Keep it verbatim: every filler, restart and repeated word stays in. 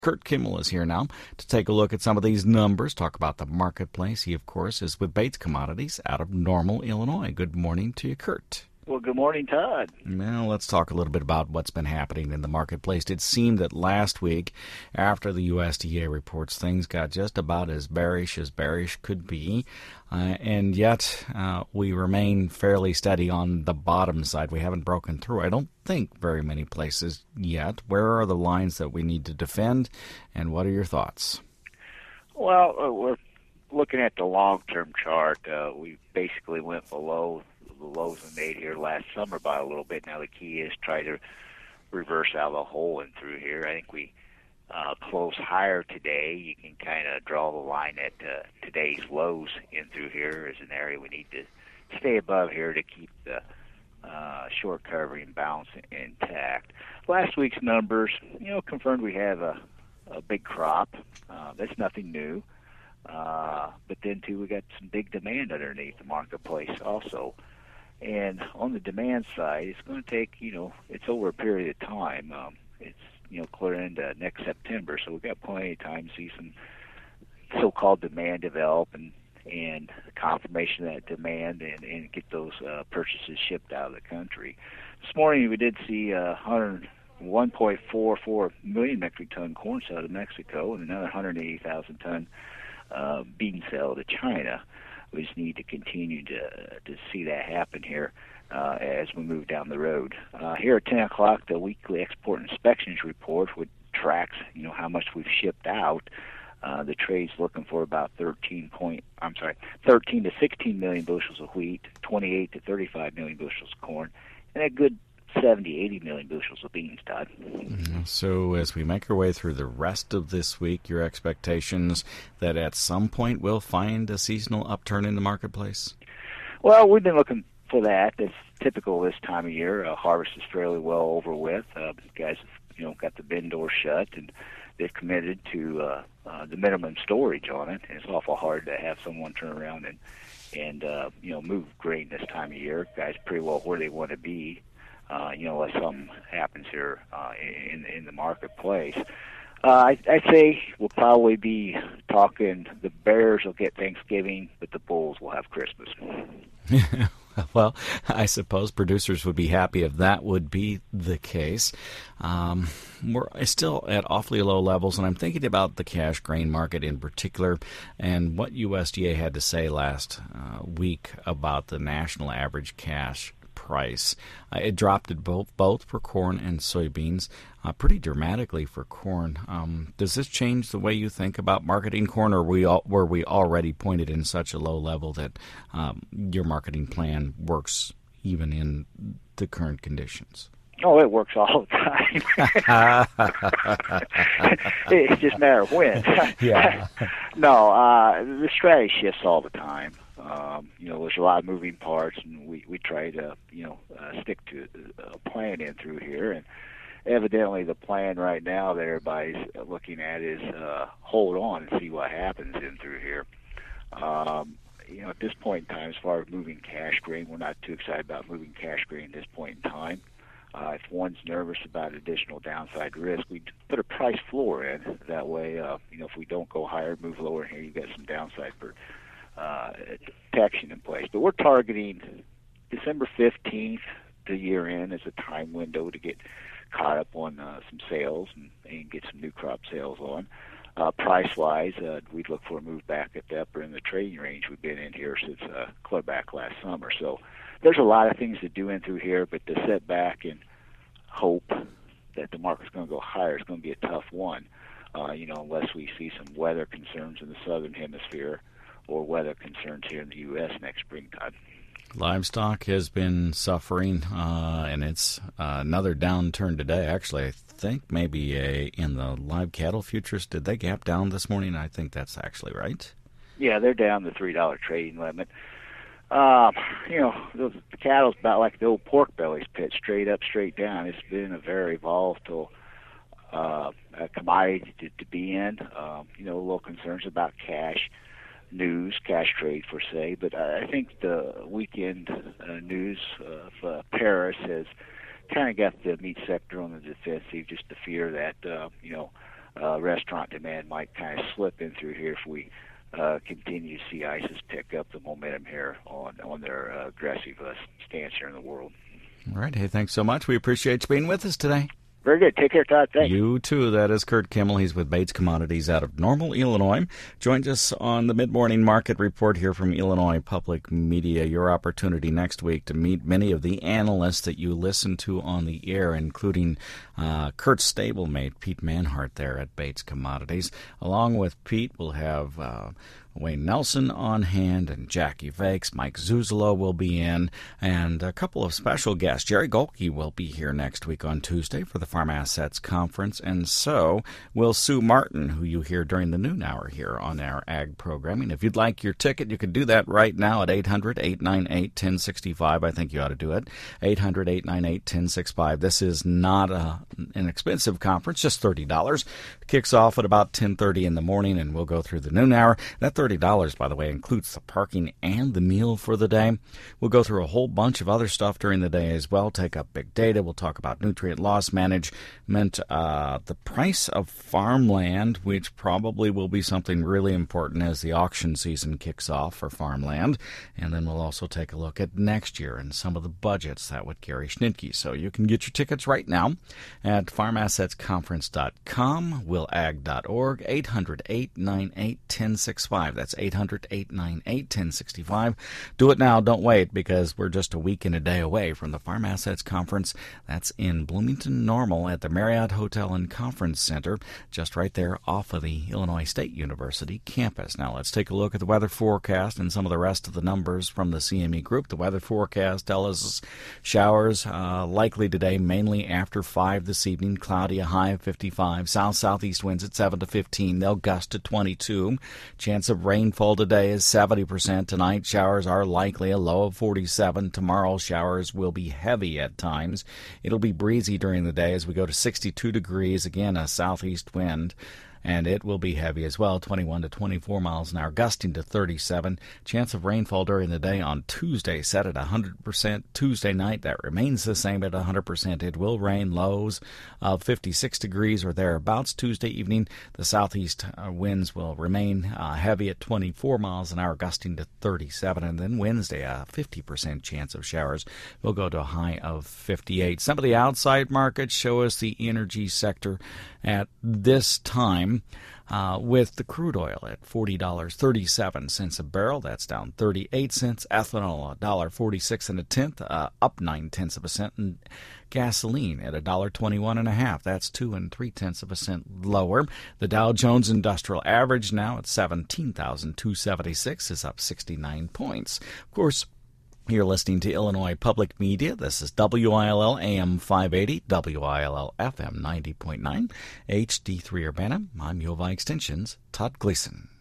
Kurt Kimmel is here now to take a look at some of these numbers, talk about the marketplace. He, of course, is with Bates Commodities out of Normal, Illinois. Good morning to you, Kurt. Well, good morning, Todd. Well, let's talk a little bit about what's been happening in the marketplace. It seemed that last week, after the U S D A reports, things got just about as bearish as bearish could be, uh, and yet uh, we remain fairly steady on the bottom side. We haven't broken through, I don't think, very many places yet. Where are the lines that we need to defend, and what are your thoughts? Well, uh, we're looking at the long-term chart. Uh, we basically went below the lows we made here last summer by a little bit. Now the key is try to reverse out the hole in through here. I think we uh, close higher today. You can kind of draw the line at uh, today's lows in through here as an area we need to stay above here to keep the uh, short covering balance intact. Last week's numbers, you know, confirmed we have a, a big crop. Uh, that's nothing new. Uh, but then, too, we got some big demand underneath the marketplace also. And on the demand side, it's going to take, you know, it's over a period of time. Um, it's, you know, clear into next September, so we've got plenty of time to see some so-called demand develop and, and confirmation of that demand and, and get those uh, purchases shipped out of the country. This morning we did see uh, one point four four million metric ton corn sale to Mexico and another one hundred eighty thousand ton uh, bean sale to China. We just need to continue to to see that happen here uh, as we move down the road. Uh, here at ten o'clock, the weekly export inspections report, which tracks, you know, how much we've shipped out. Uh, the trade's looking for about thirteen point, I'm sorry, thirteen to sixteen million bushels of wheat, twenty-eight to thirty-five million bushels of corn, and a good seventy, eighty million bushels of beans, Todd. So as we make our way through the rest of this week, your expectations that at some point we'll find a seasonal upturn in the marketplace? Well, we've been looking for that. It's typical this time of year. Uh, harvest is fairly well over with. Uh, guys have, you know, got the bin door shut, and they've committed to uh, uh, the minimum storage on it. And it's awful hard to have someone turn around and, and uh, you know, move grain this time of year. Guys pretty well where they want to be. Uh, you know, unless something happens here uh, in in the marketplace. Uh, I, I'd say we'll probably be talking the Bears will get Thanksgiving, but the Bulls will have Christmas. Well, I suppose producers would be happy if that would be the case. Um, we're still at awfully low levels, and I'm thinking about the cash grain market in particular and what U S D A had to say last uh, week about the national average cash price. Uh, it dropped at both both for corn and soybeans, uh, pretty dramatically for corn. Um, does this change the way you think about marketing corn, or we all, were we already pointed in such a low level that um, your marketing plan works even in the current conditions? Oh, it works all the time. It's just a matter of when. Yeah. No, uh, the strategy shifts all the time. Um, you know, there's a lot of moving parts, and we, we try to, you know, uh, stick to a plan in through here. And evidently the plan right now that everybody's looking at is uh, hold on and see what happens in through here. Um, you know, at this point in time, as far as moving cash grain, we're not too excited about moving cash grain at this point in time. Uh, if one's nervous about additional downside risk, we put a price floor in. That way, uh, you know, if we don't go higher, move lower here, you've got some downside for uh, protection in place. But we're targeting December fifteenth to year end as a time window to get caught up on uh, some sales and, and get some new crop sales on. Uh, price-wise, uh, we'd look for a move back at the upper end of the trading range we've been in here since uh, clear back last summer. So there's a lot of things to do in through here, but to sit back and hope that the market's going to go higher is going to be a tough one, uh, you know, unless we see some weather concerns in the southern hemisphere or weather concerns here in the U S next springtime. Livestock has been suffering, uh, and it's uh, another downturn today. Actually, I think maybe a, in the live cattle futures, did they gap down this morning? I think that's actually right. Yeah, they're down the three dollar trading limit. Um, you know, those, the cattle's about like the old pork bellies pit, straight up, straight down. It's been a very volatile uh, commodity to, to be in. Um, you know, a little concerns about cash news, cash trade per se, but I think the weekend uh, news of uh, Paris has kind of got the meat sector on the defensive, just the fear that, uh, you know, uh, restaurant demand might kind of slip in through here if we uh, continue to see ISIS pick up the momentum here on, on their uh, aggressive uh, stance here in the world. All right. Hey, thanks so much. We appreciate you being with us today. Very good. Take care, Todd. Thanks. You too. That is Kurt Kimmel. He's with Bates Commodities out of Normal, Illinois. Joined us on the mid-morning market report here from Illinois Public Media. Your opportunity next week to meet many of the analysts that you listen to on the air, including uh, Kurt's stablemate, Pete Manhart, there at Bates Commodities. Along with Pete, we'll have uh, Wayne Nelson on hand and Jackie Vakes. Mike Zuzolo will be in, and a couple of special guests. Jerry Golke will be here next week on Tuesday for the Farm Assets Conference, and so will Sue Martin, who you hear during the noon hour here on our ag programming. If you'd like your ticket, you can do that right now at eight hundred, eight nine eight, one oh six five. I think you ought to do it. eight hundred, eight nine eight, one oh six five. This is not a, an expensive conference, just thirty dollars. Kicks off at about ten thirty in the morning, and we'll go through the noon hour. That thirty dollars, by the way, includes the parking and the meal for the day. We'll go through a whole bunch of other stuff during the day as well. Take up big data. We'll talk about nutrient loss management, uh, the price of farmland, which probably will be something really important as the auction season kicks off for farmland. And then we'll also take a look at next year and some of the budgets that with Gary Schnitke. So you can get your tickets right now at farm assets conference dot com, will ag dot org, eight hundred, eight nine eight, one oh six five. That's eight hundred, eight nine eight, one oh six five. Do it now. Don't wait, because we're just a week and a day away from the Farm Assets Conference. That's in Bloomington Normal at the Marriott Hotel and Conference Center, just right there off of the Illinois State University campus. Now let's take a look at the weather forecast and some of the rest of the numbers from the C M E Group. The weather forecast tells us showers uh, likely today, mainly after five this evening. Cloudy, a high of fifty-five. South-southeast winds at seven to fifteen. They'll gust to twenty-two. Chance of rainfall today is seventy percent. Tonight, showers are likely, a low of forty-seven. Tomorrow, showers will be heavy at times. It'll be breezy during the day as we go to sixty-two degrees. Again, a southeast wind. And it will be heavy as well, twenty-one to twenty-four miles an hour, gusting to thirty-seven. Chance of rainfall during the day on Tuesday set at one hundred percent. Tuesday night, that remains the same at one hundred percent. It will rain, lows of fifty-six degrees or thereabouts. Tuesday evening, the southeast uh, winds will remain uh, heavy at twenty-four miles an hour, gusting to thirty-seven. And then Wednesday, a fifty percent chance of showers will go to a high of fifty-eight. Some of the outside markets show us the energy sector at this time, uh, with the crude oil at forty dollars and thirty-seven cents a barrel. That's down thirty-eight cents. Ethanol, one dollar forty-six and a tenth, uh, up nine tenths of a cent. And gasoline at one dollar twenty-one and a half. That's two and three tenths of a cent lower. The Dow Jones Industrial Average now at seventeen thousand two hundred seventy-six is up sixty-nine points. Of course, you're listening to Illinois Public Media. This is W I L L A M five eighty, W I L L F M ninety point nine, H D three Urbana. I'm U of I Extension's Todd Gleason.